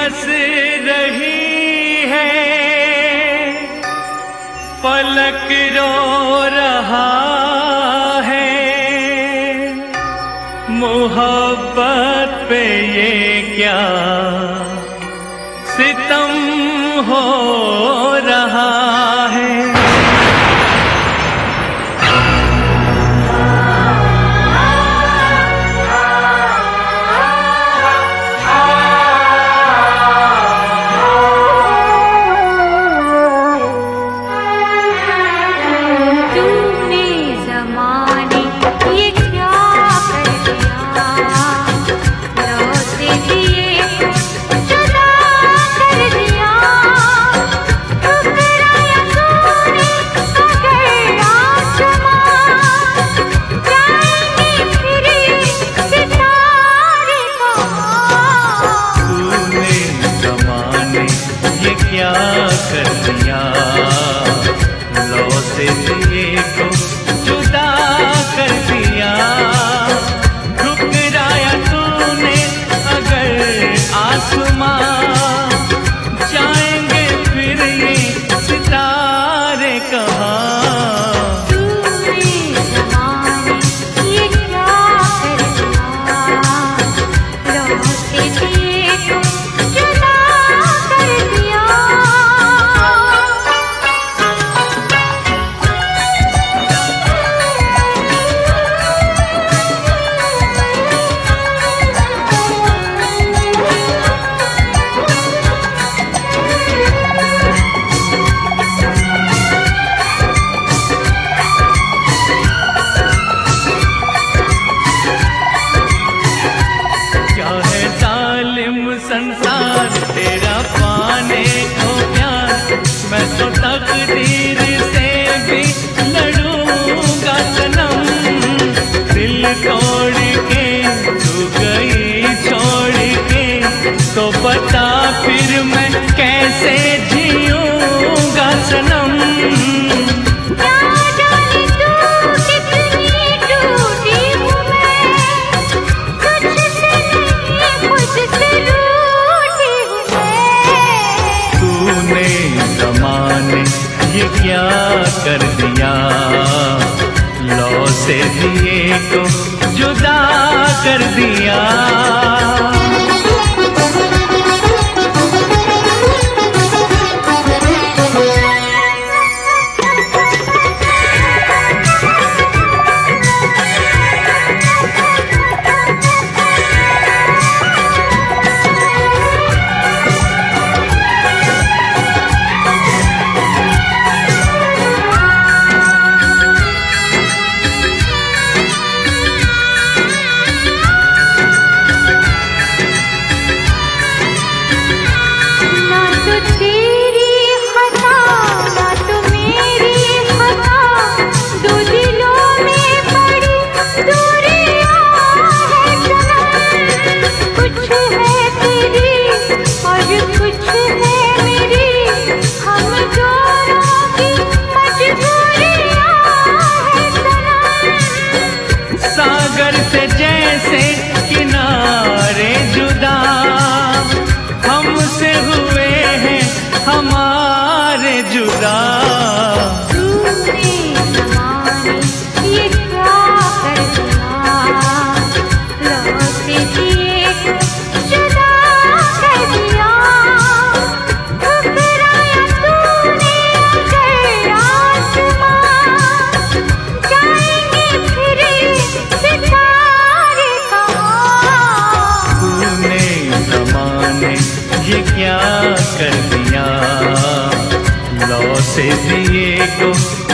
हंस रही है, पलक रो रहा है। मोहब्बत पे ये क्या सितम हो रहा है। क्या कर दिया, लौ से दिए को जुदा कर दिया। ठुकराया तूने अगर आसमां, जाएंगे फिर ये सितारे कहाँ। संसार तेरा पाने को प्यार, मैं तो तकदीर से भी लड़ूंगा सनम। दिल तोड़ के तू गई छोड़ के, तो बता फिर मैं कैसे जीऊंगा सनम। ये क्या कर दिया, लौ से दिए को जुदा कर दिया। सागर से जैसे किनारे जुदा, हमसे हुए हैं हमारे जुदा। ये क्या कर दिया, लौ से दिए जुदा कर दिया। ठुकराया तूने अगर आसमां, जाएंगे फिर सितारे कहाँ। तूने ज़माने ये क्या कर दिया, लौ से दिए को